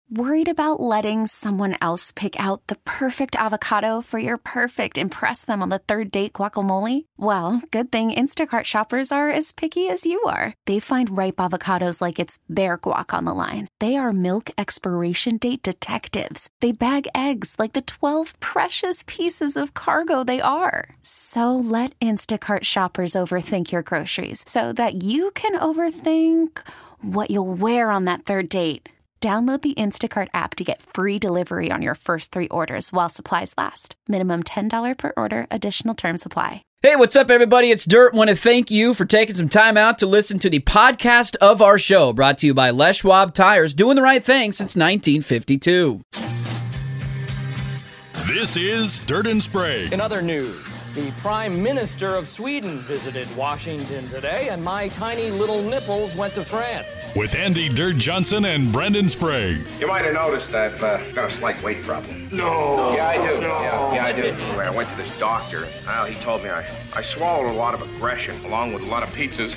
Worried about letting someone else pick out the perfect avocado for your perfect impress them on the third date guacamole? Well, good thing Instacart shoppers are as picky as you are. They find ripe avocados like it's their guac on the line. They are milk expiration date detectives. They bag eggs like the 12 precious pieces of cargo they are. So let Instacart shoppers overthink your groceries so that you can overthink what you'll wear on that third date. Download the Instacart app to get free delivery on your first 3 orders while supplies last. Minimum $10 per order. Additional terms apply. Hey, what's up, everybody? It's Dirt. Want to thank you for taking some time out to listen to the podcast of our show, brought to you by Les Schwab Tires, doing the right thing since 1952. This is Dirt and Sprague. In other news, the Prime Minister of Sweden visited Washington today, and my tiny little nipples went to France. With Andy Dirt Johnson and Brendan Sprague. You might have noticed I've got a slight weight problem. No. Yeah, I do. No. Yeah, I do. When I went to this doctor, he told me I swallowed a lot of aggression along with a lot of pizzas.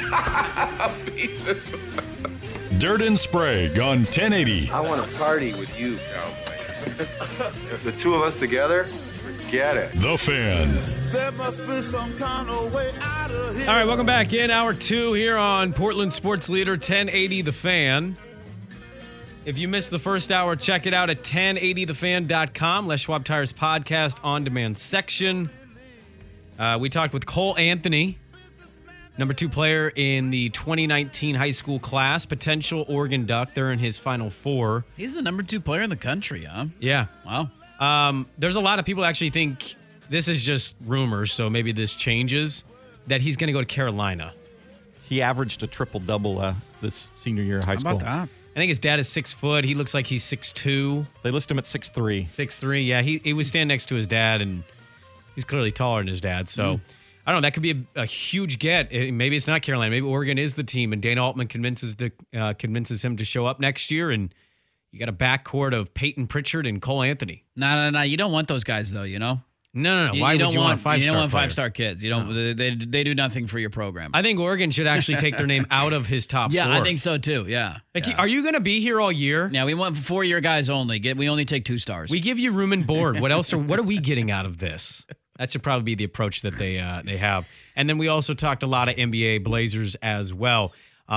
Pizzas. Dirt and Sprague on 1080. I want to party with you, cowboy. The two of us together, forget it. The Fan. There must be some kind of way out of here. All right, welcome back in Hour 2 here on Portland Sports Leader 1080 The Fan. If you missed the first hour, check it out at 1080thefan.com. Les Schwab Tires podcast on demand section. We talked with Cole Anthony, number 2 player in the 2019 high school class, potential Oregon Duck. They're in his Final Four. He's the number 2 player in the country, huh? Yeah. Wow. There's a lot of people actually think this is just rumors, so maybe this changes, that he's going to go to Carolina. He averaged a triple-double this senior year of high school. How about that? I think his dad is 6 foot. He looks like he's 6'2". They list him at 6'3". 6'3", yeah. He was standing next to his dad, and he's clearly taller than his dad. So, I don't know. That could be a huge get. Maybe it's not Carolina. Maybe Oregon is the team, and Dana Altman convinces him to show up next year, and you got a backcourt of Peyton Pritchard and Cole Anthony. No. You don't want those guys, though, you know? No. Why would you want a 5-star You don't want player? 5-star kids. You don't. No. They do nothing for your program. I think Oregon should actually take their name out of his top 4. Yeah, I think so, too. Yeah. Are you going to be here all year? Yeah, we want 4-year guys only. We only take 2 stars. We give you room and board. What are we getting out of this? That should probably be the approach that they have. And then we also talked a lot of NBA Blazers as well.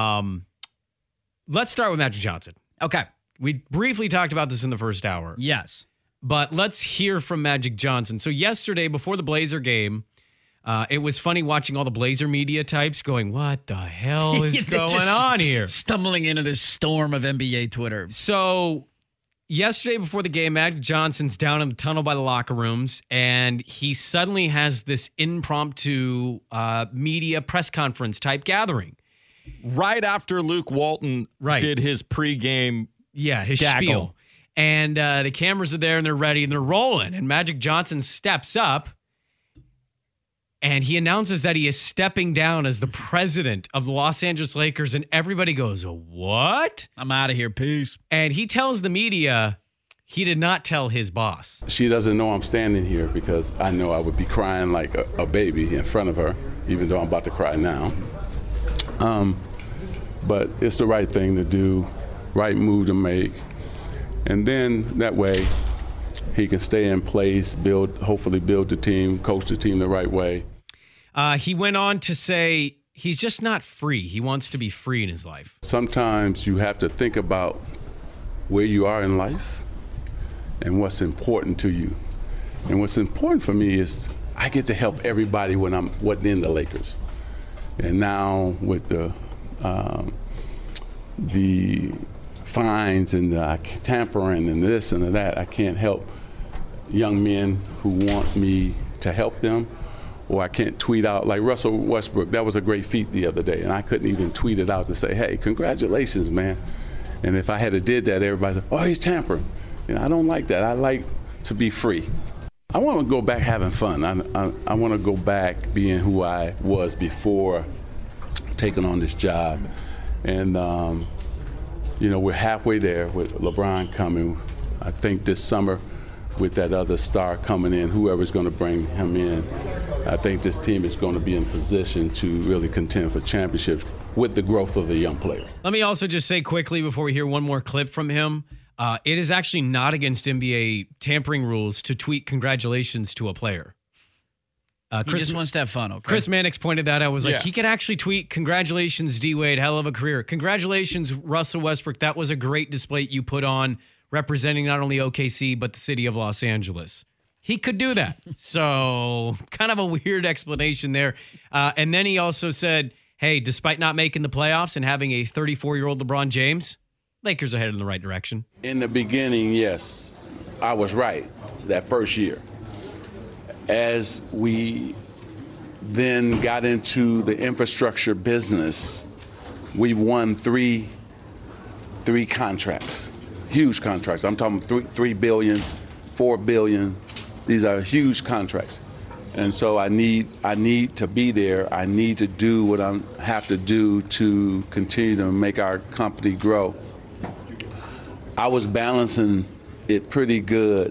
Let's start with Magic Johnson. Okay. We briefly talked about this in the first hour. Yes. But let's hear from Magic Johnson. So yesterday, before the Blazer game, it was funny watching all the Blazer media types going, what the hell is going on here? Stumbling into this storm of NBA Twitter. So yesterday before the game, Magic Johnson's down in the tunnel by the locker rooms, and he suddenly has this impromptu media press conference type gathering. Right after Luke Walton did his pregame his gaggle. spiel. And the cameras are there, and they're ready, and they're rolling. And Magic Johnson steps up, and he announces that he is stepping down as the president of the Los Angeles Lakers, and everybody goes, what? I'm out of here. Peace. And he tells the media he did not tell his boss. She doesn't know I'm standing here because I know I would be crying like a baby in front of her, even though I'm about to cry now. But it's the right thing to do, right move to make. And then that way he can stay in place, hopefully build the team, coach the team the right way. He went on to say he's just not free. He wants to be free in his life. Sometimes you have to think about where you are in life and what's important to you. And what's important for me is I get to help everybody when I wasn't in the Lakers. And now with the fines and the tampering and this and that, I can't help young men who want me to help them, or I can't tweet out like Russell Westbrook. That was a great feat the other day, and I couldn't even tweet it out to say, hey, congratulations, man. And if I had did that, everybody said, oh, he's tampering. I don't like that. I like to be free. I want to go back having fun. I want to go back being who I was before taking on this job. And we're halfway there with LeBron coming. I think this summer with that other star coming in, whoever's going to bring him in, I think this team is going to be in position to really contend for championships with the growth of the young players. Let me also just say quickly before we hear one more clip from him, It is actually not against NBA tampering rules to tweet congratulations to a player. Chris just wants to have fun, okay? Chris Mannix pointed that out. Was like, Yeah. he could actually tweet, congratulations, D-Wade, hell of a career. Congratulations, Russell Westbrook. That was a great display you put on representing not only OKC, but the city of Los Angeles. He could do that. So kind of a weird explanation there. And then he also said, hey, despite not making the playoffs and having a 34-year-old LeBron James, Lakers are headed in the right direction. In the beginning, yes, I was right that first year. As we then got into the infrastructure business, we won three contracts, huge contracts. I'm talking $3 billion, $4 billion. These are huge contracts. And so I need to be there. I need to do what I have to do to continue to make our company grow. I was balancing it pretty good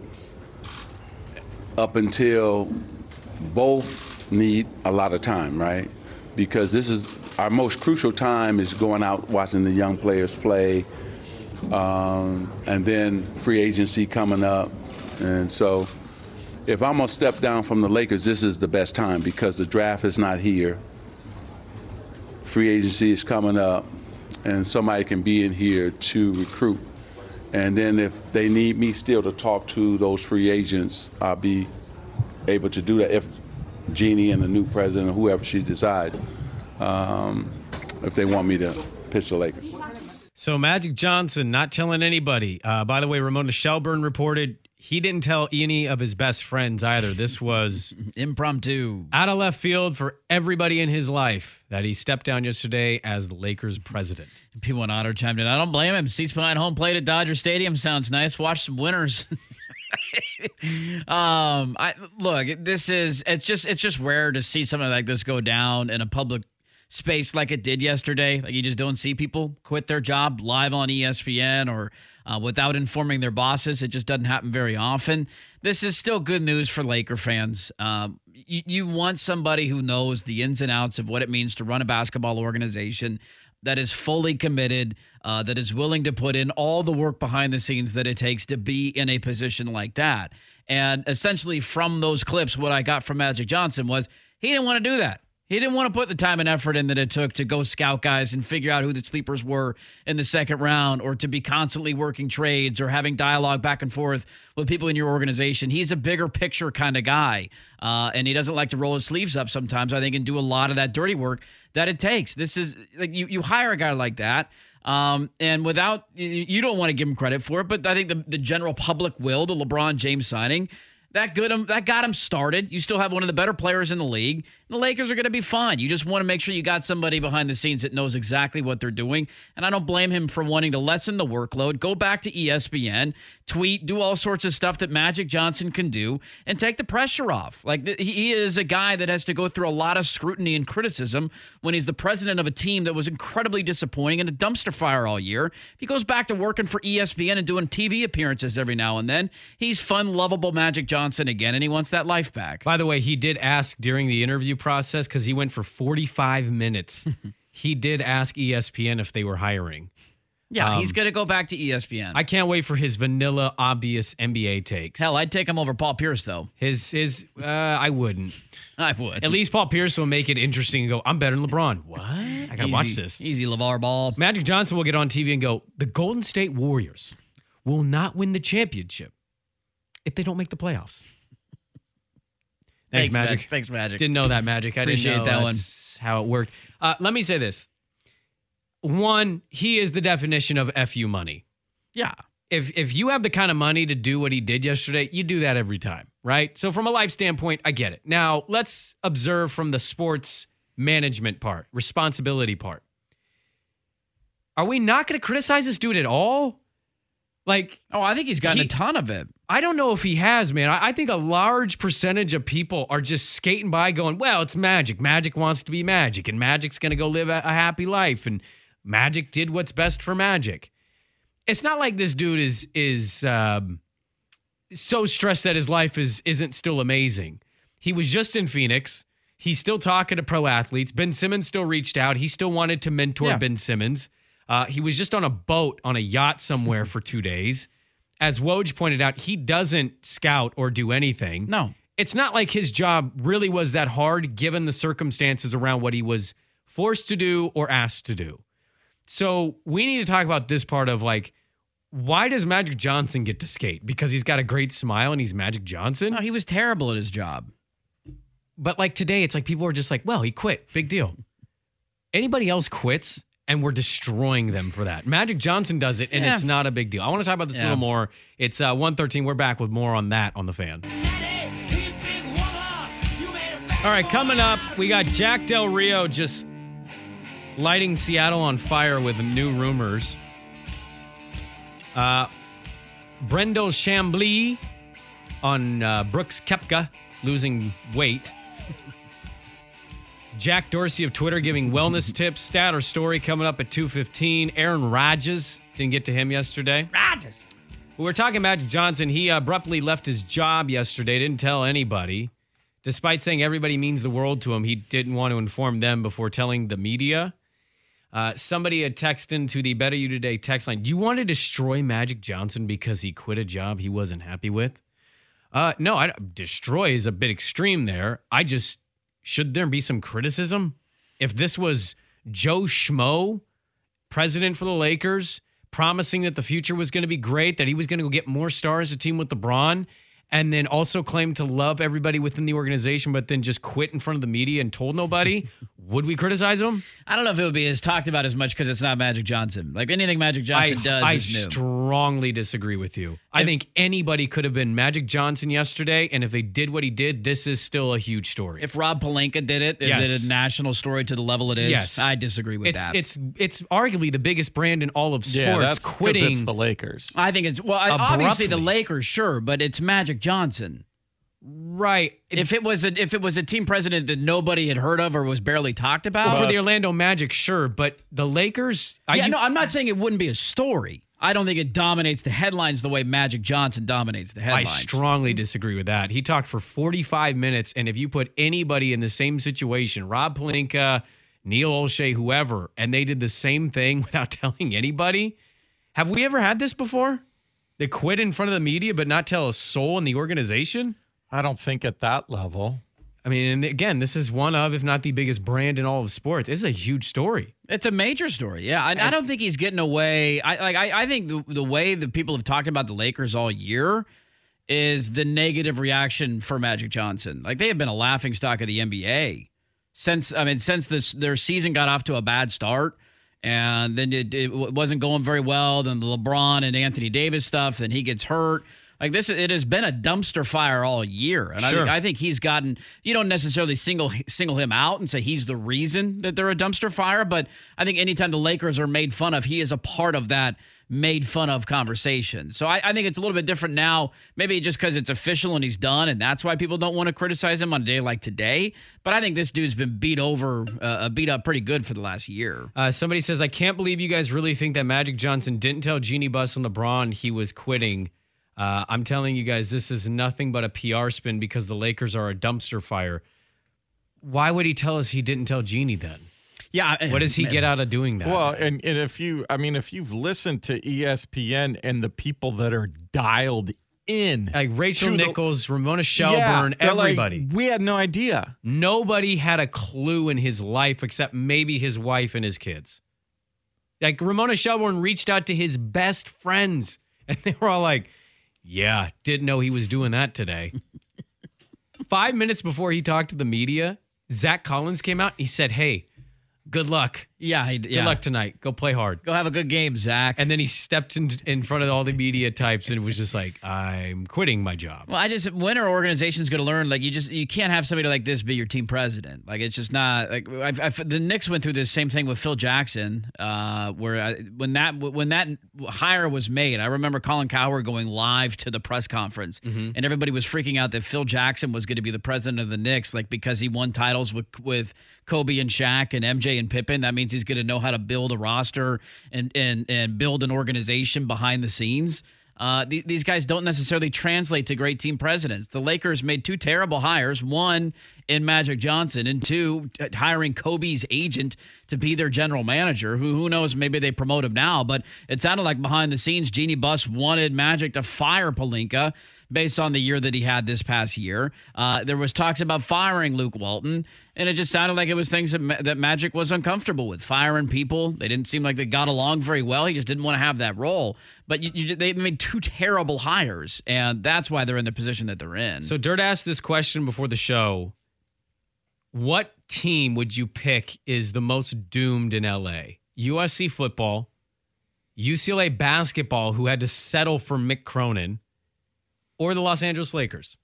up until both need a lot of time, right? Because this is our most crucial time is going out watching the young players play, and then free agency coming up. And so if I'm gonna step down from the Lakers, this is the best time because the draft is not here. Free agency is coming up, and somebody can be in here to recruit. And then if they need me still to talk to those free agents, I'll be able to do that if Jeannie and the new president or whoever she decides, if they want me to pitch the Lakers. So Magic Johnson not telling anybody. By the way, Ramona Shelburne reported he didn't tell any of his best friends either. This was impromptu, out of left field for everybody in his life that he stepped down yesterday as the Lakers president. P1 Otter chimed in. I don't blame him. Seats behind home plate at Dodger Stadium sounds nice. Watch some winners. It's just rare to see something like this go down in a public space like it did yesterday. Like you just don't see people quit their job live on ESPN or without informing their bosses. It just doesn't happen very often. This is still good news for Laker fans. You want somebody who knows the ins and outs of what it means to run a basketball organization that is fully committed, that is willing to put in all the work behind the scenes that it takes to be in a position like that. And essentially from those clips, what I got from Magic Johnson was he didn't want to do that. He didn't want to put the time and effort in that it took to go scout guys and figure out who the sleepers were in the second round or to be constantly working trades or having dialogue back and forth with people in your organization. He's a bigger picture kind of guy, and he doesn't like to roll his sleeves up sometimes, I think, and do a lot of that dirty work that it takes. This is like you hire a guy like that, and without you don't want to give him credit for it, but I think the general public will, the LeBron James signing, that got him started. You still have one of the better players in the league. The Lakers are going to be fine. You just want to make sure you got somebody behind the scenes that knows exactly what they're doing. And I don't blame him for wanting to lessen the workload, go back to ESPN, tweet, do all sorts of stuff that Magic Johnson can do, and take the pressure off. Like he is a guy that has to go through a lot of scrutiny and criticism when he's the president of a team that was incredibly disappointing and a dumpster fire all year. If he goes back to working for ESPN and doing TV appearances every now and then, he's fun, lovable Magic Johnson again, and he wants that life back. By the way, he did ask during the interview process, because he went for 45 minutes, he did ask ESPN if they were hiring. Yeah, he's going to go back to ESPN. I can't wait for his vanilla, obvious NBA takes. Hell, I'd take him over Paul Pierce, though. I wouldn't. I would. At least Paul Pierce will make it interesting and go, I'm better than LeBron. What? I got to watch this. Easy LeVar Ball. Magic Johnson will get on TV and go, the Golden State Warriors will not win the championship if they don't make the playoffs. Thanks, Magic. Thanks, Magic. Didn't know that, Magic. I Appreciate didn't know that one. How it worked. Let me say this. One, he is the definition of FU money. Yeah. If you have the kind of money to do what he did yesterday, you do that every time, right? So from a life standpoint, I get it. Now, let's observe from the sports management part, responsibility part. Are we not going to criticize this dude at all? I think he's gotten a ton of it. I don't know if he has, man. I think a large percentage of people are just skating by going, well, it's Magic. Magic wants to be Magic, and Magic's going to go live a happy life, and Magic did what's best for Magic. It's not like this dude is so stressed that his life isn't still amazing. He was just in Phoenix. He's still talking to pro athletes. Ben Simmons still reached out. He still wanted to mentor Ben Simmons. He was just on a boat on a yacht somewhere for 2 days. as Woj pointed out, he doesn't scout or do anything. No. It's not like his job really was that hard given the circumstances around what he was forced to do or asked to do. So we need to talk about this part of like, why does Magic Johnson get to skate? Because he's got a great smile and he's Magic Johnson? No, he was terrible at his job. But like today, it's like people are just like, well, he quit. Big deal. Anybody else quits and we're destroying them for that. Magic Johnson does it and it's not a big deal. I want to talk about this a little more. It's 1:13. We're back with more on that on The Fan. All right, coming up, we got Jack Del Rio just lighting Seattle on fire with new rumors. Brendel Chambly on Brooks Koepka losing weight. Jack Dorsey of Twitter giving wellness tips. Stat or story coming up at 2:15. Aaron Rodgers, didn't get to him yesterday. Rodgers. We were talking Magic Johnson. He abruptly left his job yesterday, didn't tell anybody. Despite saying everybody means the world to him, he didn't want to inform them before telling the media. Somebody had texted into the Better You Today text line, you want to destroy Magic Johnson because he quit a job he wasn't happy with? No, destroy is a bit extreme there. Should there be some criticism? If this was Joe Schmo, president for the Lakers, promising that the future was going to be great, that he was going to go get more stars to team with LeBron, and then also claimed to love everybody within the organization, but then just quit in front of the media and told nobody, would we criticize him? I don't know if it would be as talked about as much because it's not Magic Johnson. Like anything Magic Johnson does is new. I strongly disagree with you. I think anybody could have been Magic Johnson yesterday, and if they did what he did, this is still a huge story. If Rob Pelinka did it, is it a national story to the level it is? Yes. I disagree with that. It's arguably the biggest brand in all of sports. Yeah, that's quitting. It's the Lakers. I think it's, obviously the Lakers, sure, but it's Magic Johnson. Right. If it was a team president that nobody had heard of or was barely talked about. Well, for the Orlando Magic, sure, but the Lakers. I'm not saying it wouldn't be a story. I don't think it dominates the headlines the way Magic Johnson dominates the headlines. I strongly disagree with that. He talked for 45 minutes, and if you put anybody in the same situation, Rob Pelinka, Neil Olshey, whoever, and they did the same thing without telling anybody, have we ever had this before? They quit in front of the media but not tell a soul in the organization? I don't think at that level. I mean, and again, this is one of, if not the biggest brand in all of sports. This is a huge story. It's a major story. Yeah, I don't think he's getting away. I think the way that people have talked about the Lakers all year is the negative reaction for Magic Johnson. Like they have been a laughingstock of the NBA since their season got off to a bad start. And then it wasn't going very well. Then the LeBron and Anthony Davis stuff. Then he gets hurt. Like this, it has been a dumpster fire all year, and sure. I think he's gotten. You don't necessarily single him out and say he's the reason that they're a dumpster fire, but I think anytime the Lakers are made fun of, he is a part of that made fun of conversation. So I think it's a little bit different now. Maybe just because it's official and he's done, and that's why people don't want to criticize him on a day like today. But I think this dude's been beat up pretty good for the last year. Somebody says, I can't believe you guys really think that Magic Johnson didn't tell Jeannie Buss and LeBron he was quitting. I'm telling you guys, this is nothing but a PR spin because the Lakers are a dumpster fire. Why would he tell us he didn't tell Jeannie then? Yeah. What does he get out of doing that? Well, and if you've listened to ESPN and the people that are dialed in, like Rachel Nichols, Ramona Shelburne, everybody. Like, we had no idea. Nobody had a clue in his life except maybe his wife and his kids. Like Ramona Shelburne reached out to his best friends and they were all like, yeah, didn't know he was doing that today. 5 minutes before he talked to the media, Zach Collins came out. He said, hey, good luck. Yeah. Good luck tonight. Go play hard. Go have a good game, Zach. And then he stepped in front of all the media types and was just like, I'm quitting my job. Well, when our organization's going to learn, like you can't have somebody like this be your team president. Like it's just not like the Knicks went through this same thing with Phil Jackson, where when that hire was made, I remember Colin Cowherd going live to the press conference, and everybody was freaking out that Phil Jackson was going to be the president of the Knicks, like because he won titles with Kobe and Shaq and MJ and Pippen. That means he's going to know how to build a roster and build an organization behind the scenes. these guys don't necessarily translate to great team presidents. The Lakers made 2 terrible hires, one in Magic Johnson, and 2 hiring Kobe's agent to be their general manager, who knows, maybe they promote him now, but it sounded like behind the scenes, Jeannie Buss wanted Magic to fire Pelinka based on the year that he had this past year. There was talks about firing Luke Walton, and it just sounded like it was things that Magic was uncomfortable with, firing people. They didn't seem like they got along very well. He just didn't want to have that role. But they made 2 terrible hires, and that's why they're in the position that they're in. So Dirt asked this question before the show. What team would you pick is the most doomed in LA? USC football, UCLA basketball, who had to settle for Mick Cronin, or the Los Angeles Lakers?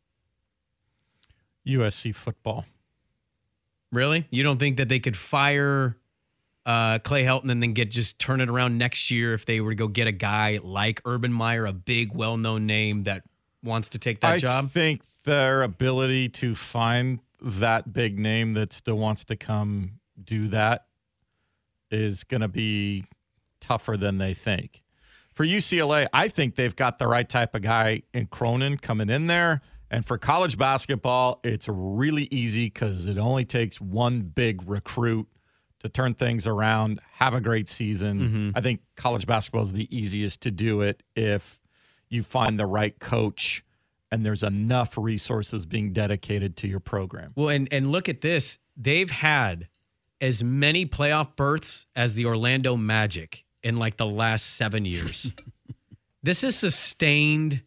USC football. Really? You don't think that they could fire Clay Helton and then turn it around next year if they were to go get a guy like Urban Meyer, a big, well-known name that wants to take that job? I think their ability to find that big name that still wants to come do that is going to be tougher than they think. For UCLA, I think they've got the right type of guy in Cronin coming in there. And for college basketball, it's really easy because it only takes one big recruit to turn things around, have a great season. Mm-hmm. I think college basketball is the easiest to do it if you find the right coach and there's enough resources being dedicated to your program. Well, and look at this. They've had as many playoff berths as the Orlando Magic in like the last 7 years. This is sustained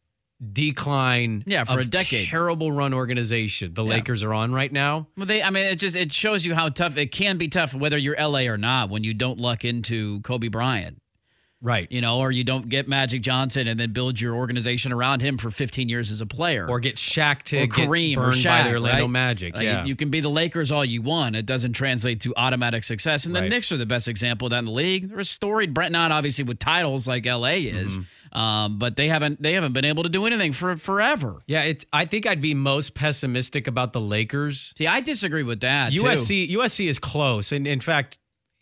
decline for of a decade. Terrible run organization the Lakers are on right now. Well, it shows you how tough it can be tough whether you're LA or not when you don't luck into Kobe Bryant. Right. Or you don't get Magic Johnson and then build your organization around him for 15 years as a player. Or get Shaq to or get Kareem burned or Shaq, by the Orlando right? Magic. Like, you can be the Lakers all you want. It doesn't translate to automatic success. And the Knicks are the best example of that in the league. They're a storied, not obviously with titles like LA is, but they haven't been able to do anything for forever. Yeah, I think I'd be most pessimistic about the Lakers. See, I disagree with that, USC is close. And in fact,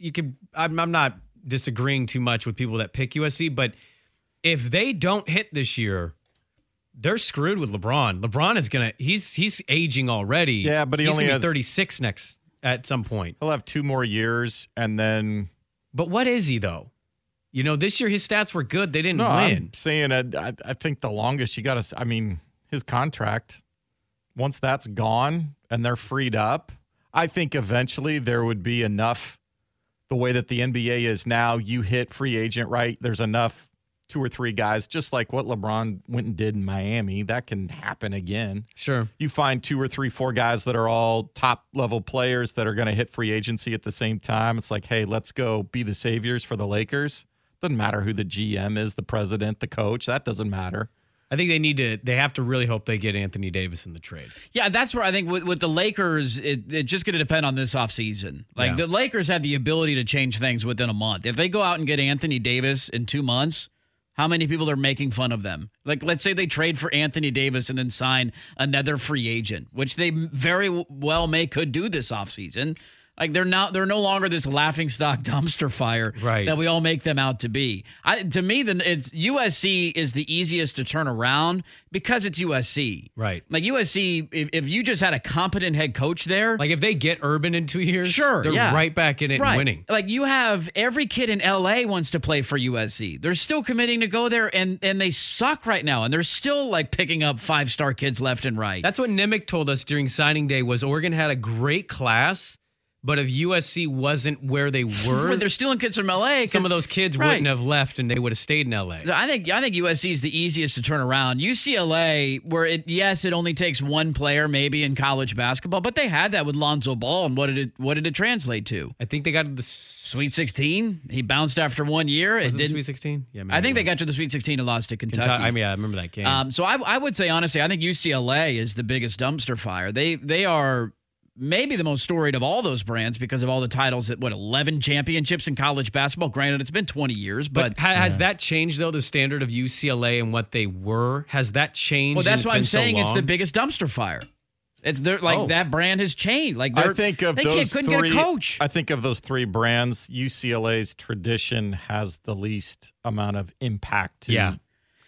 I'm not disagreeing too much with people that pick USC, but if they don't hit this year, they're screwed with LeBron. LeBron is he's aging already. Yeah, but he's only gonna has be 36 next at some point. He'll have 2 more years and then. But what is he though? This year his stats were good. They didn't win. I'm saying I think the longest you got to. His contract. Once that's gone and they're freed up, I think eventually there would be enough. The way that the NBA is now, you hit free agent, right? There's enough 2 or 3 guys, just like what LeBron went and did in Miami. That can happen again. Sure. You find 2 or 3, 4 guys that are all top level players that are going to hit free agency at the same time. It's like, hey, let's go be the saviors for the Lakers. Doesn't matter who the GM is, the president, the coach. That doesn't matter. I think they have to really hope they get Anthony Davis in the trade. Yeah, that's where I think with the Lakers, it's just going to depend on this offseason. The Lakers have the ability to change things within a month. If they go out and get Anthony Davis in 2 months, how many people are making fun of them? Let's say they trade for Anthony Davis and then sign another free agent, which they very well could do this offseason. They're no longer this laughingstock dumpster fire that we all make them out to be. To me, it's USC is the easiest to turn around because it's USC. Right. USC, if you just had a competent head coach there. If they get Urban in 2 years, sure, they're right back in it and winning. You have every kid in LA wants to play for USC. They're still committing to go there, and they suck right now, and they're still picking up 5-star kids left and right. That's what Nimick told us during signing day was Oregon had a great class. But if USC wasn't where they were, they're stealing kids from LA. Some of those kids wouldn't have left, and they would have stayed in LA. I think USC is the easiest to turn around. UCLA, where it only takes 1 player maybe in college basketball, but they had that with Lonzo Ball, and what did it translate to? I think they got to the Sweet 16. He bounced after 1 year. Was it the Sweet 16? Yeah, I think they got to the Sweet 16 and lost to Kentucky. I remember that game. So I would say honestly, I think UCLA is the biggest dumpster fire. They are maybe the most storied of all those brands because of all the titles that 11 championships in college basketball. Granted, it's been 20 years, but has that changed though? The standard of UCLA and what they were, has that changed? Well, that's why I'm saying it's the biggest dumpster fire. It's that brand has changed. I think of those couldn't 3. Get a coach. I think of those 3 brands. UCLA's tradition has the least amount of impact to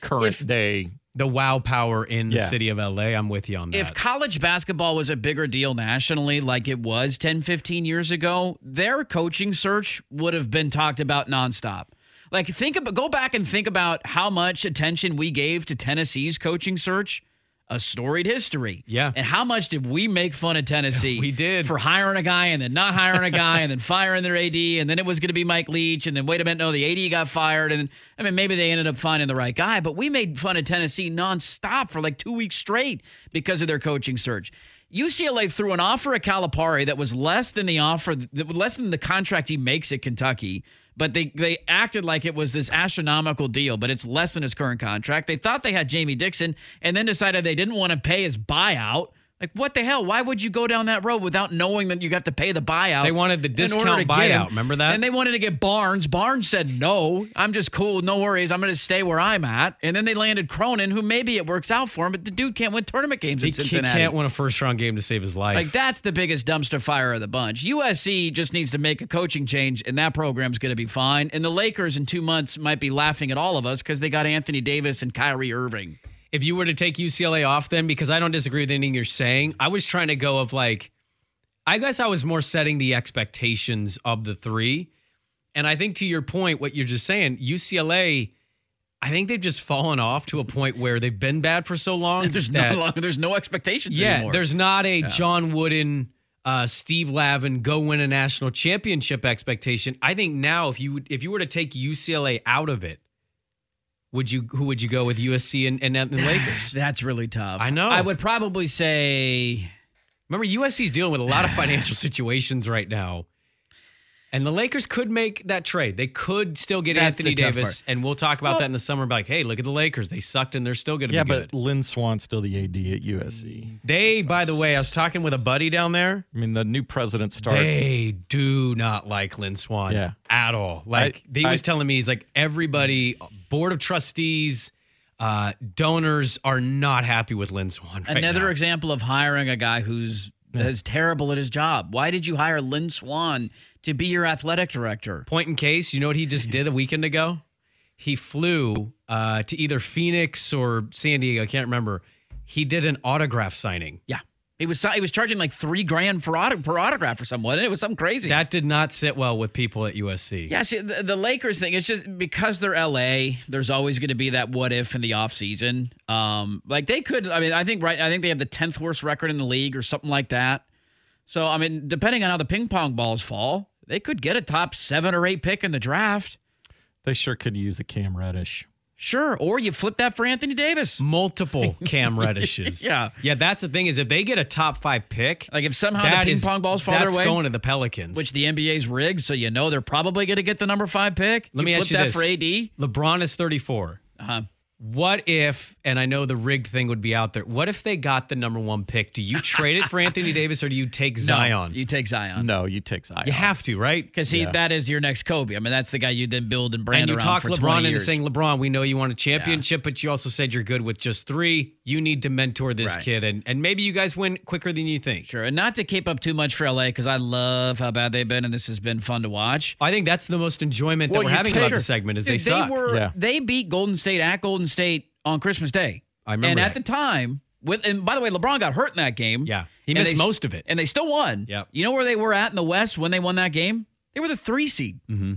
current day. The wow power in the Yeah. city of LA. I'm with you on that. If college basketball was a bigger deal nationally like it was 10, 15 years ago, their coaching search would have been talked about nonstop. Like, go back and think about how much attention we gave to Tennessee's coaching search. A storied history. Yeah. And how much did we make fun of Tennessee? We did. For hiring a guy and then not hiring a guy and then firing their AD, and then it was going to be Mike Leach, and then wait a minute, no, the AD got fired. And I mean, maybe they ended up finding the right guy, but we made fun of Tennessee nonstop for like 2 weeks straight because of their coaching search. UCLA threw an offer at Calipari that was less than the contract he makes at Kentucky. But they acted like it was this astronomical deal, but it's less than his current contract. They thought they had Jamie Dixon and then decided they didn't want to pay his buyout. Like, what the hell? Why would you go down that road without knowing that you have to pay the buyout? They wanted the discount buyout. Remember that? And they wanted to get Barnes. Barnes said, no, I'm just cool. No worries. I'm going to stay where I'm at. And then they landed Cronin, who maybe it works out for him, but the dude can't win tournament games in Cincinnati. He can't win a first-round game to save his life. Like, that's the biggest dumpster fire of the bunch. USC just needs to make a coaching change, and that program's going to be fine. And the Lakers in 2 months might be laughing at all of us because they got Anthony Davis and Kyrie Irving. If you were to take UCLA off then, because I don't disagree with anything you're saying, I was trying to go of like, I guess I was more setting the expectations of the three. And I think to your point, what you're just saying, UCLA, I think they've just fallen off to a point where they've been bad for so long. There's no expectations anymore. There's not a John Wooden, Steve Lavin, go win a national championship expectation. I think now if you were to take UCLA out of it, who would you go with, USC and the Lakers? That's really tough. I know. I would probably say... Remember, USC's dealing with a lot of financial situations right now. And the Lakers could make that trade. They could still get Anthony Davis. And we'll talk about that in the summer. Like, hey, look at the Lakers. They sucked and they're still going to be good. Yeah, but Lynn Swan's still the AD at USC. They, by the way, I was talking with a buddy down there. I mean, the new president starts. They do not like Lynn Swan at all. Like, he was telling me, he's like, everybody, board of trustees, donors are not happy with Lynn Swan right Another now. example of hiring a guy who's terrible at his job. Why did you hire Lynn Swan to be your athletic director? Point in case, you know what he just did a weekend ago? He flew to either Phoenix or San Diego. I can't remember. He did an autograph signing. Yeah. He was charging like $3,000 per autograph or something. It was something crazy. That did not sit well with people at USC. Yeah, see, the Lakers thing, it's just because they're LA, there's always going to be that what if in the offseason. Like they could, I think they have the 10th worst record in the league or something like that. So, I mean, depending on how the ping pong balls fall, they could get a top 7 or 8 pick in the draft. They sure could use a Cam Reddish. Sure, or you flip that for Anthony Davis. Multiple Cam Reddishes. Yeah, that's the thing is if they get a top 5 pick, like if somehow the ping pong balls fall their way, that's going to the Pelicans, which the NBA's rigged, so you know they're probably going to get the number 5 pick. Let me ask you this: for AD, LeBron is 34. What if, and I know the rigged thing would be out there, what if they got the number 1 pick? Do you trade it for Anthony Davis or do you take Zion? No, you take Zion. No, you take Zion. You have to, right? Because that is your next Kobe. I mean, that's the guy you then build and brand around. And you talk for LeBron 20 into years. saying, LeBron, we know you want a championship, but you also said you're good with just 3. You need to mentor this kid, and maybe you guys win quicker than you think. Sure, and not to keep up too much for LA, because I love how bad they've been, and this has been fun to watch. I think that's the most enjoyment that we're having about the segment is they suck. They beat Golden State at Golden State on Christmas Day. I remember. And that. at the time, and by the way, LeBron got hurt in that game. Yeah, he missed most of it. And they still won. Yep. You know where they were at in the West when they won that game? They were the 3 seed. Mm-hmm.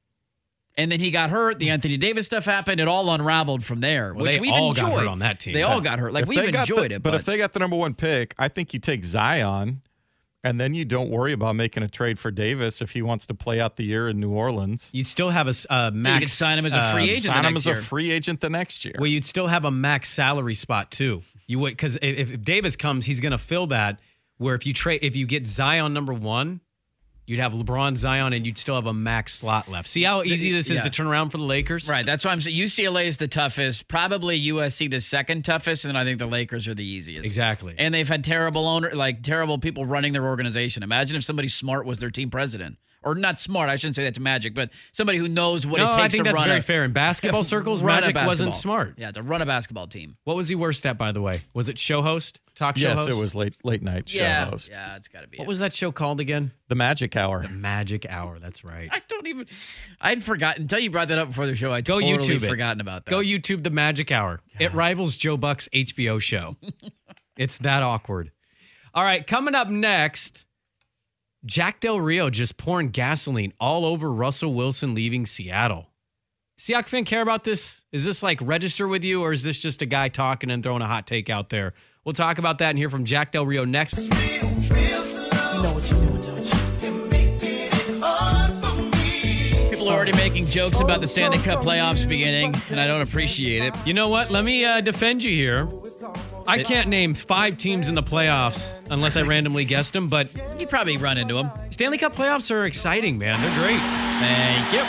And then he got hurt. The Anthony Davis stuff happened. It all unraveled from there, which we've all enjoyed. Got hurt on that team. They all got hurt. Like, we've enjoyed it. But if they got the number 1 pick, I think you take Zion, and then you don't worry about making a trade for Davis if he wants to play out the year in New Orleans. You'd still have a max. You could sign him as a free agent. Sign him as a free agent the next year. Well, you'd still have a max salary spot too. You would, because if Davis comes, he's going to fill that. Where if you get Zion number 1, you'd have LeBron, Zion, and you'd still have a max slot left. See how easy this is to turn around for the Lakers? Right. That's why I'm saying UCLA is the toughest, probably USC the second toughest, and then I think the Lakers are the easiest. Exactly. And they've had terrible terrible people running their organization. Imagine if somebody smart was their team president. Or not smart, I shouldn't say that's Magic, but somebody who knows what it takes to run. I think that's very fair. In basketball circles, Magic wasn't smart. Yeah, to run a basketball team. What was he worst at, by the way? Was it show host? Talk show host? Yes, it was late night show host. Yeah, it's got to be. What was that show called again? The Magic Hour. The Magic Hour, that's right. I'd forgotten. Until you brought that up before the show, I'd totally forgotten about that. Go YouTube The Magic Hour. Yeah. It rivals Joe Buck's HBO show. It's that awkward. All right, coming up next, Jack Del Rio just pouring gasoline all over Russell Wilson leaving Seattle. Seahawks fan care about this? Is this like register with you, or is this just a guy talking and throwing a hot take out there? We'll talk about that and hear from Jack Del Rio next. You know what you're doing, don't you? People are already making jokes about the Stanley Cup playoffs beginning, and I don't appreciate it. You know what? Let me defend you here. I can't name 5 teams in the playoffs unless I randomly guessed them, but you probably run into them. Stanley Cup playoffs are exciting, man. They're great. Thank you.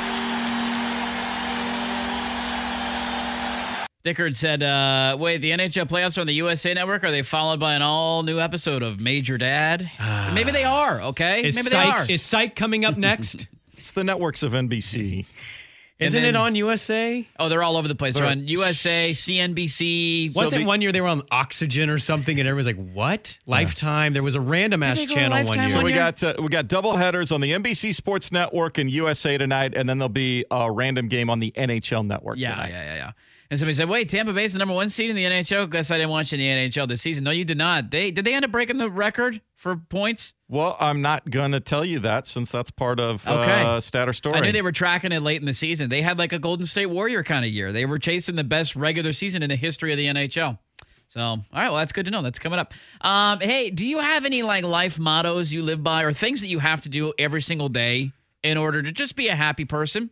Dickard said, wait, the NHL playoffs are on the USA Network? Are they followed by an all-new episode of Major Dad? Maybe they are, okay? Maybe they are. Is Psych coming up next? It's the networks of NBC. Isn't it on USA? Oh, they're all over the place. They're on USA, CNBC. Wasn't one year they were on Oxygen or something, and everyone's like, what? Lifetime? There was a random-ass channel one year. So we got double headers on the NBC Sports Network and USA tonight, and then there'll be a random game on the NHL Network tonight. Yeah. And somebody said, wait, Tampa Bay's the number 1 seed in the NHL? Guess I didn't watch any NHL this season. No, you did not. Did they end up breaking the record for points? Well, I'm not going to tell you that since that's part of Stat or Story. I knew they were tracking it late in the season. They had like a Golden State Warrior kind of year. They were chasing the best regular season in the history of the NHL. So, all right, well, that's good to know. That's coming up. Hey, do you have any like life mottos you live by or things that you have to do every single day in order to just be a happy person?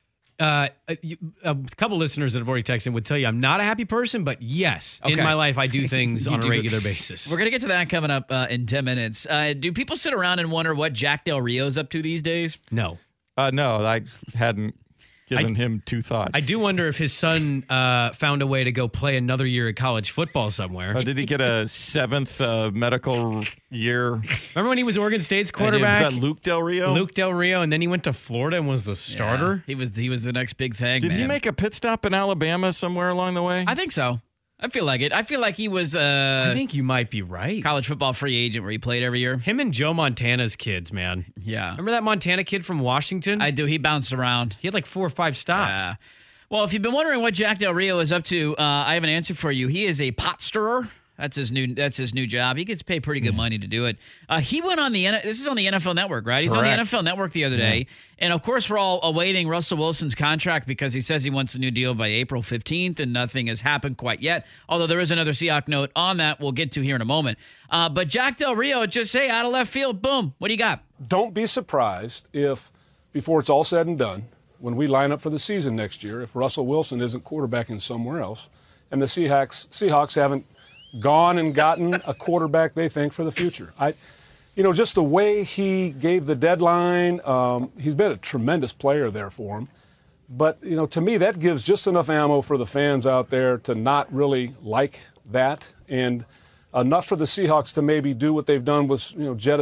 A couple listeners that have already texted would tell you I'm not a happy person, but yes, in my life I do things on a regular basis. We're going to get to that coming up in 10 minutes. Do people sit around and wonder what Jack Del Rio's up to these days? No. No, I hadn't given him 2 thoughts. I do wonder if his son found a way to go play another year of college football somewhere. Did he get a 7th medical year? Remember when he was Oregon State's quarterback? Was that Luke Del Rio? Luke Del Rio, and then he went to Florida and was the starter? Yeah, he was the next big thing, Did he make a pit stop in Alabama somewhere along the way? I think so. I feel like it. I feel like he was I think you might be right. College football free agent where he played every year. Him and Joe Montana's kids, man. Yeah. Remember that Montana kid from Washington? I do. He bounced around. He had like 4 or 5 stops. Yeah. Well, if you've been wondering what Jack Del Rio is up to, I have an answer for you. He is a pot stirrer. That's his new job. He gets paid pretty good money to do it. He went on this is on the NFL Network, right? He's Correct. on the NFL Network the other day. And of course, we're all awaiting Russell Wilson's contract because he says he wants a new deal by April 15th, and nothing has happened quite yet. Although there is another Seahawks note on that we'll get to here in a moment. But Jack Del Rio, just say out of left field, boom. What do you got? Don't be surprised if, before it's all said and done, when we line up for the season next year, if Russell Wilson isn't quarterbacking somewhere else, and the Seahawks haven't gone and gotten a quarterback they think for the future. Just the way he gave the deadline, he's been a tremendous player there for him. But, to me, that gives just enough ammo for the fans out there to not really like that, and enough for the Seahawks to maybe do what they've done with,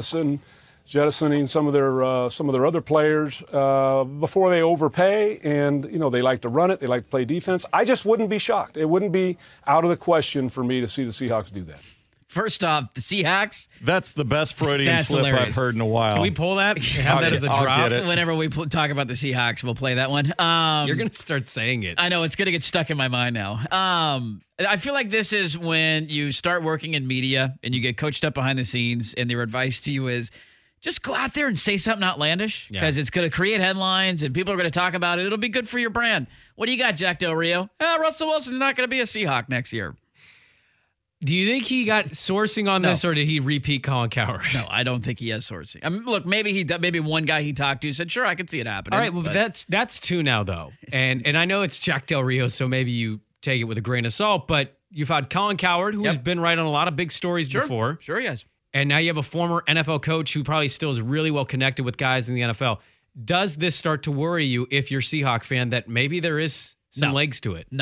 jettisoning some of their other players before they overpay, and they like to run it, they like to play defense. I just wouldn't be shocked. It wouldn't be out of the question for me to see the Seahawks do that. First off, the Seahawks. That's the best Freudian slip hilarious. I've heard in a while. Can we pull that? Have that as a drop? Whenever we talk about the Seahawks, we'll play that one. You're going to start saying it. I know. It's going to get stuck in my mind now. I feel like this is when you start working in media and you get coached up behind the scenes, and their advice to you is, just go out there and say something outlandish because it's going to create headlines and people are going to talk about it. It'll be good for your brand. What do you got, Jack Del Rio? Russell Wilson's not going to be a Seahawk next year. Do you think he got sourcing on this, or did he repeat Colin Cowherd? No, I don't think he has sourcing. I mean, look, maybe one guy he talked to said, "Sure, I can see it happening." All right, well, but that's 2 now, though, and I know it's Jack Del Rio, so maybe you take it with a grain of salt. But you've had Colin Cowherd, who has been right on a lot of big stories before. Sure, he has. And now you have a former NFL coach who probably still is really well connected with guys in the NFL. Does this start to worry you if you're a Seahawk fan that maybe there is some legs to it? No.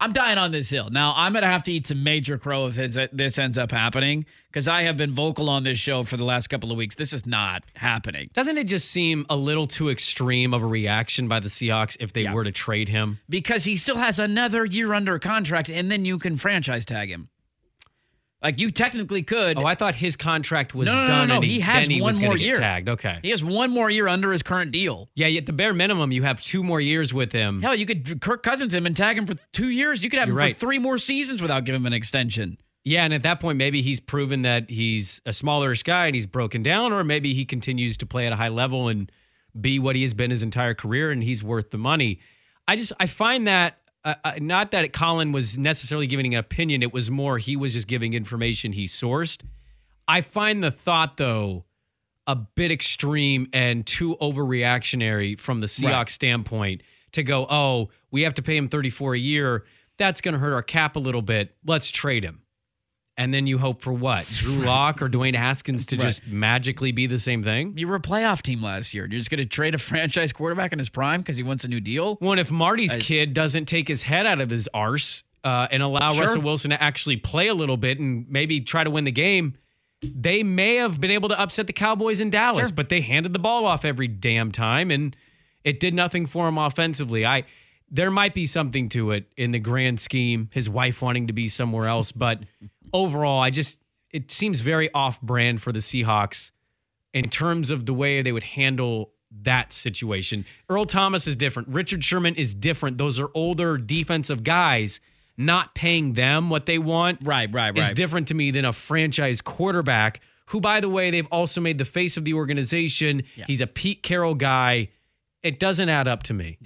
I'm dying on this hill. Now, I'm going to have to eat some major crow if this ends up happening, because I have been vocal on this show for the last couple of weeks. This is not happening. Doesn't it just seem a little too extreme of a reaction by the Seahawks if they were to trade him? Because he still has another year under contract, and then you can franchise tag him. Like, you technically could. Oh, I thought his contract was done. No. And He has one more year. Tagged. Okay. He has one more year under his current deal. Yeah, at the bare minimum, you have 2 more years with him. Hell, you could Kirk Cousins him and tag him for 2 years. You could have him for 3 more seasons without giving him an extension. Yeah, and at that point, maybe he's proven that he's a smallerish guy and he's broken down, or maybe he continues to play at a high level and be what he has been his entire career, and he's worth the money. I find that not that Colin was necessarily giving an opinion. It was more he was just giving information he sourced. I find the thought, though, a bit extreme and too overreactionary from the Seahawks standpoint to go, oh, we have to pay him $34 a year. That's going to hurt our cap a little bit. Let's trade him. And then you hope for what? Drew Lock or Dwayne Haskins to just magically be the same thing? You were a playoff team last year. You're just going to trade a franchise quarterback in his prime because he wants a new deal? Well, and if Marty's kid doesn't take his head out of his arse and allow Russell Wilson to actually play a little bit and maybe try to win the game, they may have been able to upset the Cowboys in Dallas, but they handed the ball off every damn time, and it did nothing for him offensively. There might be something to it in the grand scheme, his wife wanting to be somewhere else, but overall, it seems very off-brand for the Seahawks in terms of the way they would handle that situation. Earl Thomas is different. Richard Sherman is different. Those are older defensive guys. Not paying them what they want is different to me than a franchise quarterback who, by the way, they've also made the face of the organization. Yeah. He's a Pete Carroll guy. It doesn't add up to me.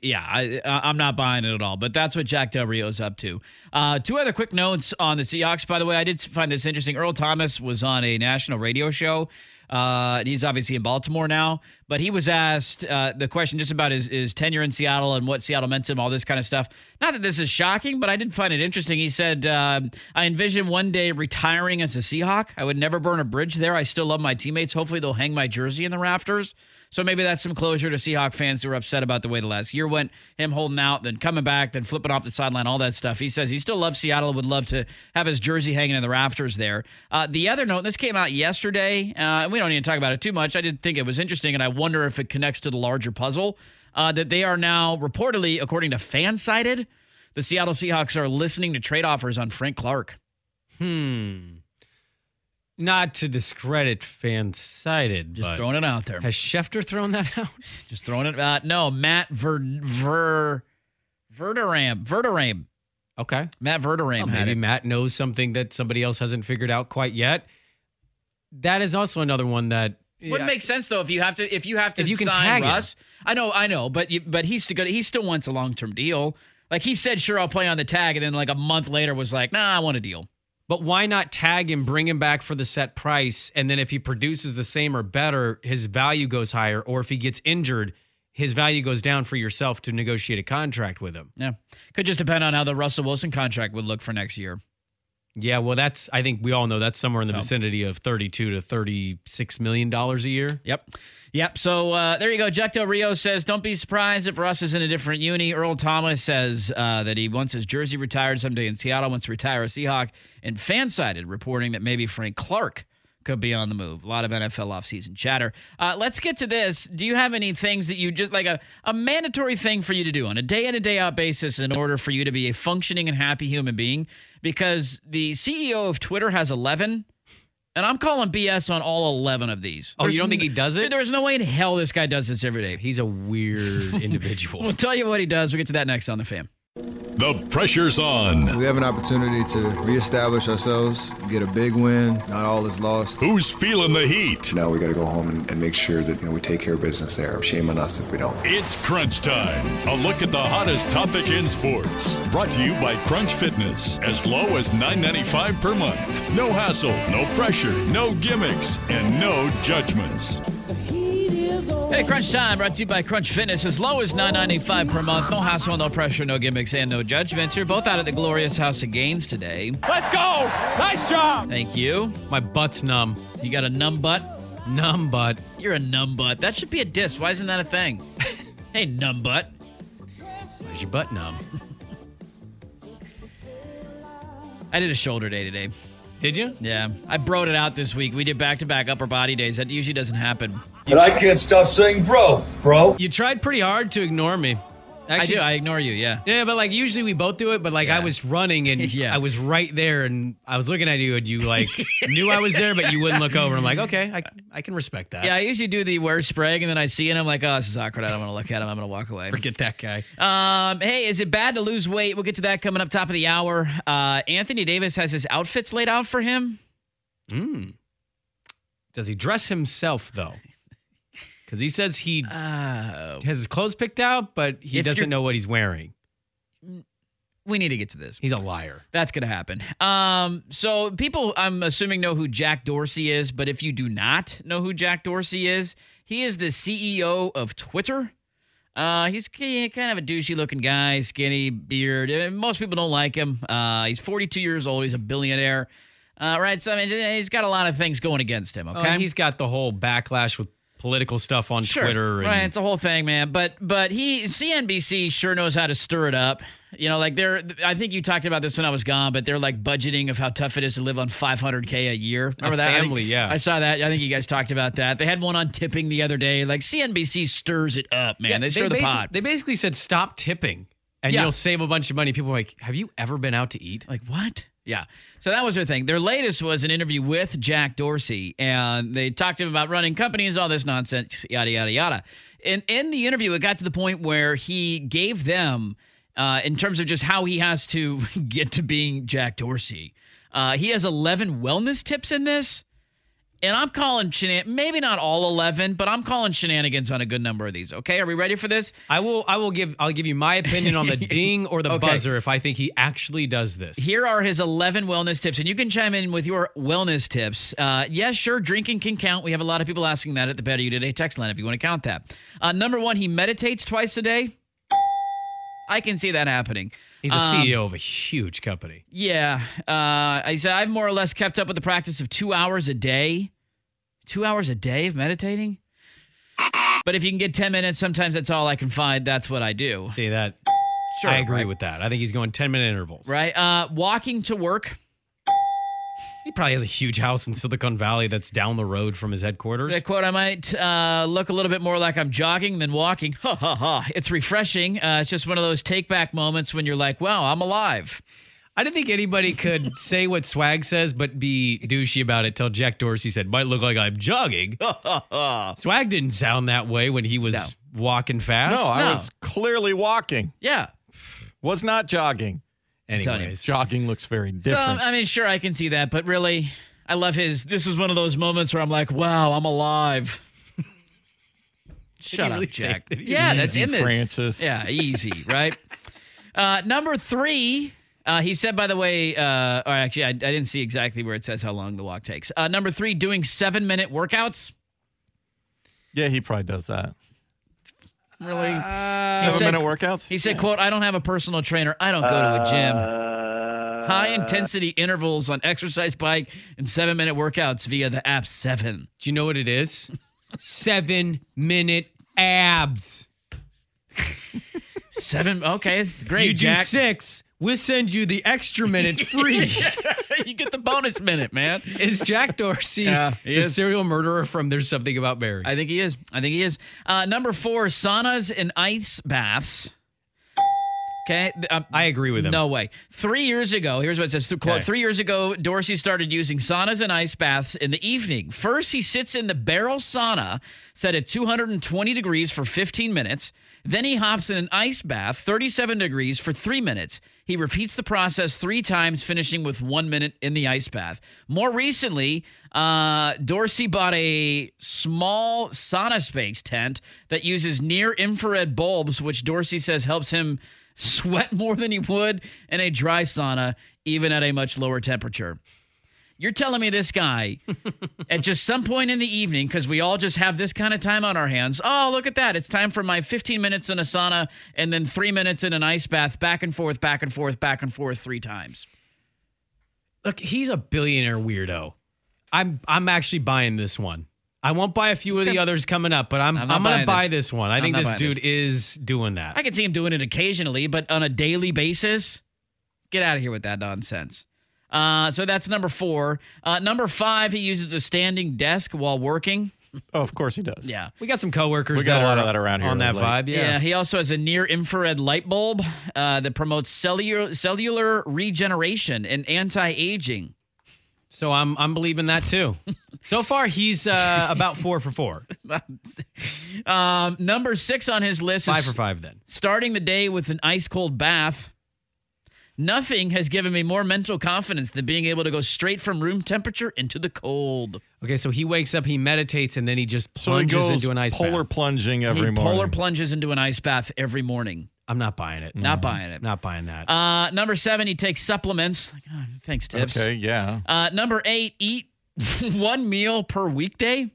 I'm not buying it at all, but that's what Jack Del Rio's up to. 2 other quick notes on the Seahawks, by the way. I did find this interesting. Earl Thomas was on a national radio show. He's obviously in Baltimore now, but he was asked the question just about his tenure in Seattle and what Seattle meant to him, all this kind of stuff. Not that this is shocking, but I did find it interesting. He said, I envision one day retiring as a Seahawk. I would never burn a bridge there. I still love my teammates. Hopefully they'll hang my jersey in the rafters. So maybe that's some closure to Seahawk fans who were upset about the way the last year went, him holding out, then coming back, then flipping off the sideline, all that stuff. He says he still loves Seattle, would love to have his jersey hanging in the rafters there. The other note, and this came out yesterday, and we don't need to talk about it too much. I did think it was interesting, and I wonder if it connects to the larger puzzle, that they are now reportedly, according to Fansided, the Seattle Seahawks are listening to trade offers on Frank Clark. Not to discredit Fansided, just throwing it out there. Has Schefter thrown that out? Just throwing it out. No, Matt Verderame. Okay. Matt Verderame. Maybe Matt knows something that somebody else hasn't figured out quite yet. That is also another one that wouldn't make sense though if you have to if you can sign tag Russ. Him. I know, but he still wants a long-term deal. Like he said, sure, I'll play on the tag, and then like a month later was like, nah, I want a deal. But why not tag him, bring him back for the set price, and then if he produces the same or better, his value goes higher, or if he gets injured, his value goes down for yourself to negotiate a contract with him. Yeah. Could just depend on how the Russell Wilson contract would look for next year. Yeah, well, I think we all know that's somewhere in the vicinity of $32 to $36 million a year. Yep. So there you go. Jack Del Rio says, don't be surprised if Russ is in a different uni. Earl Thomas says that he wants his jersey retired someday in Seattle, wants to retire a Seahawk. And Fansided reporting that maybe Frank Clark could be on the move. A lot of NFL offseason chatter. Let's get to this. Do you have any things that you just like a mandatory thing for you to do on a day in and day out basis in order for you to be a functioning and happy human being? Because the CEO of Twitter has 11, and I'm calling BS on all 11 of these. You don't think he does it? There's no way in hell this guy does this every day. He's a weird individual. We'll tell you what he does. We'll get to that next on The Fan. The pressure's on. We have an opportunity to reestablish ourselves, get a big win. Not all is lost. Who's feeling the heat? Now we got to go home and make sure that we take care of business there. Shame on us if we don't. It's crunch time. A look at the hottest topic in sports. Brought to you by Crunch Fitness. As low as $9.95 per month. No hassle, no pressure, no gimmicks, and no judgments. Hey, Crunch Time, brought to you by Crunch Fitness. As low as $9.95 per month. No hassle, no pressure, no gimmicks, and no judgments. You're both out at the glorious House of Gains today. Let's go! Nice job! Thank you. My butt's numb. You got a numb butt? Numb butt. You're a numb butt. That should be a diss. Why isn't that a thing? Hey, numb butt. Why's your butt numb? I did a shoulder day today. Did you? Yeah. I broed it out this week. We did back-to-back upper body days. That usually doesn't happen. And I can't stop saying bro. You tried pretty hard to ignore me. Actually, I ignore you, yeah. Yeah, but like usually we both do it, but like I was running and I was right there and I was looking at you and you like knew I was there, but you wouldn't look over. I'm like, okay, I can respect that. Yeah, I usually do the where's Sprague and then I see it and I'm like, oh, this is awkward. I don't want to look at him. I'm going to walk away. Forget that guy. Hey, is it bad to lose weight? We'll get to that coming up top of the hour. Anthony Davis has his outfits laid out for him. Does he dress himself though? Because he says he has his clothes picked out, but he doesn't know what he's wearing. We need to get to this. He's a liar. That's going to happen. So people, I'm assuming, know who Jack Dorsey is, but if you do not know who Jack Dorsey is, he is the CEO of Twitter. He's kind of a douchey-looking guy, skinny, beard. Most people don't like him. He's 42 years old. He's a billionaire. Right? So, I mean, he's got a lot of things going against him, okay? He's got the whole backlash with political stuff on Twitter. Right, it's a whole thing, man. But CNBC sure knows how to stir it up. You know, like I think you talked about this when I was gone, but they're like budgeting of how tough it is to live on $500K a year. Remember that? Family, yeah. I saw that. I think you guys talked about that. They had one on tipping the other day. Like CNBC stirs it up, man. They stir the pot. They basically said stop tipping and you'll save a bunch of money. People are like, have you ever been out to eat? Like, what? Yeah. So that was their thing. Their latest was an interview with Jack Dorsey, and they talked to him about running companies, all this nonsense, yada, yada, yada. And in the interview, it got to the point where he gave them, in terms of just how he has to get to being Jack Dorsey, he has 11 wellness tips in this. And I'm calling maybe not all 11, but I'm calling shenanigans on a good number of these. Okay, are we ready for this? I'll give you my opinion on the ding or the buzzer if I think he actually does this. Here are his 11 wellness tips, and you can chime in with your wellness tips. Yes, sure, drinking can count. We have a lot of people asking that at the Better You Today text line if you want to count that. Number 1, he meditates twice a day. I can see that happening. He's a CEO of a huge company. Yeah. I said I've more or less kept up with the practice of 2 hours a day. 2 hours a day of meditating? But if you can get 10 minutes, sometimes that's all I can find. That's what I do. See that? Sure. I agree with that. I think he's going 10-minute intervals. Right. Walking to work. He probably has a huge house in Silicon Valley that's down the road from his headquarters. That quote, I might look a little bit more like I'm jogging than walking. Ha, ha, ha. It's refreshing. It's just one of those take-back moments when you're like, wow, I'm alive. I didn't think anybody could say what Swag says but be douchey about it till Jack Dorsey said, might look like I'm jogging. Swag didn't sound that way when he was walking fast. No, I was clearly walking. Yeah. Was not jogging. Anyways. Jogging looks very different. So, I mean, sure, I can see that, but really, I love this is one of those moments where I'm like, wow, I'm alive. Shut up, Jack. Yeah, that's in this. Francis. Yeah, easy, right? Number 3, he said, by the way, or actually, I didn't see exactly where it says how long the walk takes. Number 3, doing 7-minute workouts. Yeah, he probably does that. Really? 7-minute workouts? He said, quote, I don't have a personal trainer. I don't go to a gym. High-intensity intervals on exercise bike and 7-minute workouts via the app 7. Do you know what it is? 7-minute abs. 7, okay, great, you Jack. Do 6, we'll send you the extra minute free. You get the bonus minute, man. Is Jack Dorsey a serial murderer from There's Something About Mary? I think he is. Number 4, saunas and ice baths. Okay. I agree with him. No way. 3 years ago, here's what it says. Quote, 3 years ago, Dorsey started using saunas and ice baths in the evening. First, he sits in the barrel sauna set at 220 degrees for 15 minutes. Then he hops in an ice bath, 37 degrees, for 3 minutes. He repeats the process 3 times, finishing with 1 minute in the ice bath. More recently, Dorsey bought a small sauna space tent that uses near-infrared bulbs, which Dorsey says helps him sweat more than he would in a dry sauna, even at a much lower temperature. You're telling me this guy, at just some point in the evening, because we all just have this kind of time on our hands, oh, look at that. It's time for my 15 minutes in a sauna and then 3 minutes in an ice bath, back and forth, back and forth, back and forth 3 times. Look, he's a billionaire weirdo. I'm actually buying this one. I won't buy a few of the others coming up, but I'm going to buy this one. I think this dude is doing that. I can see him doing it occasionally, but on a daily basis, get out of here with that nonsense. So that's number 4. Number 5, he uses a standing desk while working. Oh, of course he does. Yeah. We got some coworkers We got that a lot are of that around here on that lately. vibe. Yeah. He also has a near-infrared light bulb that promotes cellular regeneration and anti-aging. So I'm believing that too. So far, he's about 4 for 4. Number 6 on his list 5 is for 5 then. starting the day with an ice-cold bath. Nothing has given me more mental confidence than being able to go straight from room temperature into the cold. Okay, so he wakes up, he meditates, and then he just So he plunges goes into an ice polar bath. plunging every He morning. polar plunges into an ice bath every morning. I'm not buying it. Not buying it. Not buying that. Number 7, he takes supplements. Thanks, Tips. Okay, yeah. Number 8, eat 1 meal per weekday.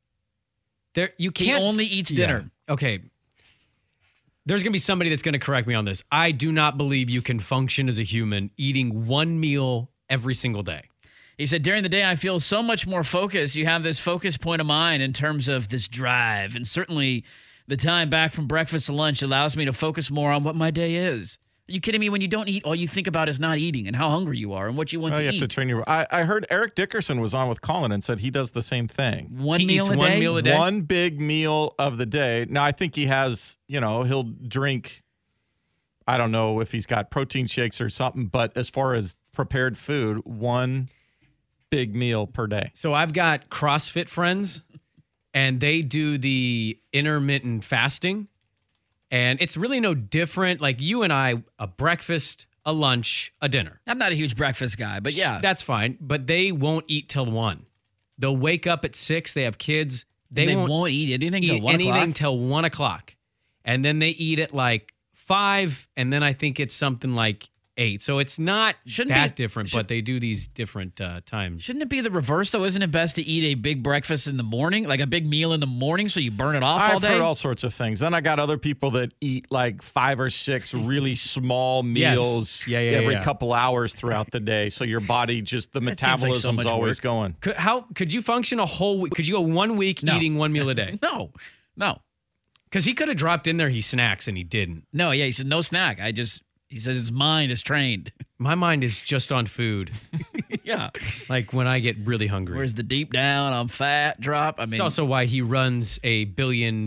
You He can't only eats dinner. Yeah. Okay. There's going to be somebody that's going to correct me on this. I do not believe you can function as a human eating 1 meal every single day. He said, during the day, I feel so much more focused. You have this focus point of mind in terms of this drive. And certainly the time back from breakfast to lunch allows me to focus more on what my day is. Are you kidding me? When you don't eat, all you think about is not eating and how hungry you are and what you want to You eat. have to train your. I heard Eric Dickerson was on with Colin and said he does the same thing. One meal a day? One big meal of the day. Now, I think he has, he'll drink, I don't know if he's got protein shakes or something, but as far as prepared food, one big meal per day. So I've got CrossFit friends, and they do the intermittent fasting. And it's really no different. Like you and I, a breakfast, a lunch, a dinner. I'm not a huge breakfast guy, but yeah. That's fine. But they won't eat till 1. They'll wake up at 6. They have kids. They won't eat anything till 1 o'clock? till 1 o'clock. And then they eat at like 5. And then I think it's something like 8. So it's not different, but they do these different times. Shouldn't it be the reverse, though? Isn't it best to eat a big breakfast in the morning, like a big meal in the morning so you burn it off all day? I've heard all sorts of things. Then I got other people that eat like 5 or 6 really small meals every couple hours throughout the day. So your body the metabolism's always going. Could you function a whole week? Could you go 1 week eating 1 meal a day? No. Because he could have dropped in there, he snacks, and he didn't. No, he said no snack. He says his mind is trained. My mind is just on food. Yeah. Like when I get really hungry. Where's the deep down on fat drop? It's also why he runs a $1 billion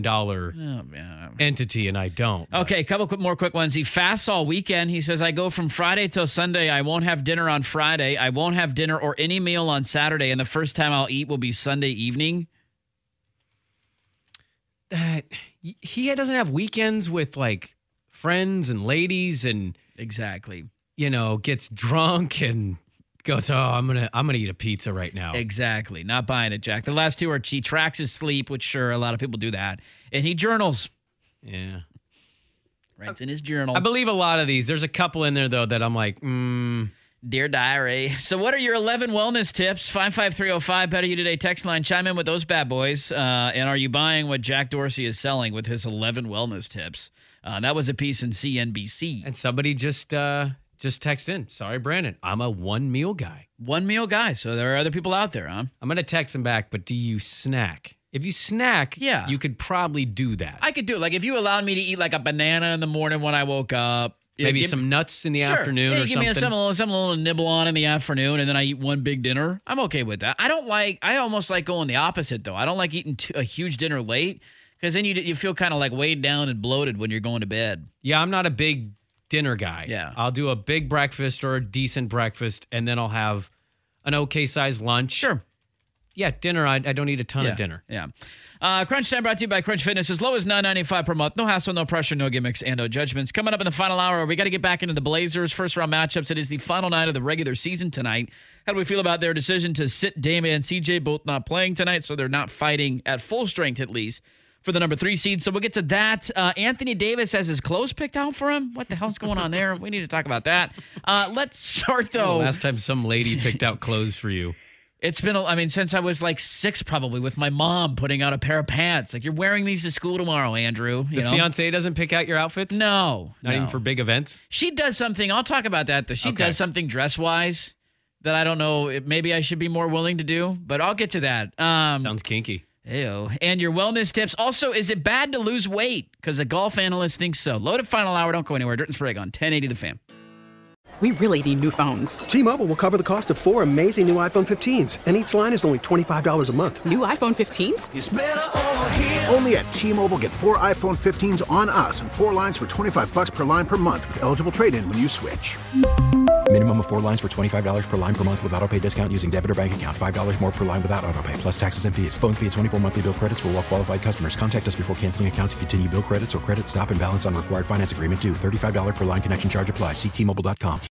entity and I don't. Okay, a couple more quick ones. He fasts all weekend. He says, I go from Friday till Sunday. I won't have dinner on Friday. I won't have dinner or any meal on Saturday. And the first time I'll eat will be Sunday evening. He doesn't have weekends with like friends and ladies and exactly, gets drunk and goes, I'm gonna eat a pizza right now. Exactly. Not buying it, Jack. The last 2 are he tracks his sleep, which sure, a lot of people do that. And he journals. Yeah. Writes in his journal. I believe a lot of these. There's a couple in there though that I'm like, Dear Diary. So what are your 11 wellness tips? 55305, Better You Today text line. Chime in with those bad boys. And are you buying what Jack Dorsey is selling with his 11 wellness tips? That was a piece in CNBC. And somebody just text in. Sorry, Brandon. I'm a 1 meal guy. 1 meal guy. So there are other people out there, huh? I'm going to text him back, but do you snack? If you snack, you could probably do that. I could do it. Like if you allowed me to eat like a banana in the morning when I woke up. Maybe some nuts in the afternoon or give something. Give me some little nibble on in the afternoon, and then I eat one big dinner. I'm okay with that. I almost like going the opposite, though. I don't like eating a huge dinner late because then you feel kind of like weighed down and bloated when you're going to bed. Yeah, I'm not a big dinner guy. Yeah. I'll do a big breakfast or a decent breakfast, and then I'll have an okay-sized lunch. Sure. Yeah, dinner, I don't eat a ton of dinner. Yeah. Crunch Time brought to you by Crunch Fitness. As low as $9.95 per month. No hassle, no pressure, no gimmicks, and no judgments. Coming up in the final hour, we got to get back into the Blazers' first-round matchups. It is the final night of the regular season tonight. How do we feel about their decision to sit Dame and CJ both not playing tonight, so they're not fighting at full strength at least for the number 3 seed? So we'll get to that. Anthony Davis has his clothes picked out for him. What the hell's going on there? We need to talk about that. Let's start, though. The last time some lady picked out clothes for you. It's been, since I was like 6 probably, with my mom putting out a pair of pants. Like, you're wearing these to school tomorrow, Andrew. The fiance doesn't pick out your outfits? No. Not even for big events? She does something. I'll talk about that, though. She does something dress-wise that I don't know. Maybe I should be more willing to do, but I'll get to that. Sounds kinky. Ew. And your wellness tips. Also, is it bad to lose weight? Because a golf analyst thinks so. Loaded final hour. Don't go anywhere. Dirt and Sprague on 1080 The Fan. We really need new phones. T-Mobile will cover the cost of 4 amazing new iPhone 15s, and each line is only $25 a month. New iPhone 15s? It's better over here. Only at T-Mobile, get 4 iPhone 15s on us and 4 lines for $25 per line per month with eligible trade-in when you switch. Minimum of 4 lines for $25 per line per month with autopay discount using debit or bank account. $5 more per line without autopay, plus taxes and fees. Phone fee at 24 monthly bill credits for well-qualified customers. Contact us before canceling account to continue bill credits or credit stop and balance on required finance agreement due. $35 per line connection charge applies. See T-Mobile.com.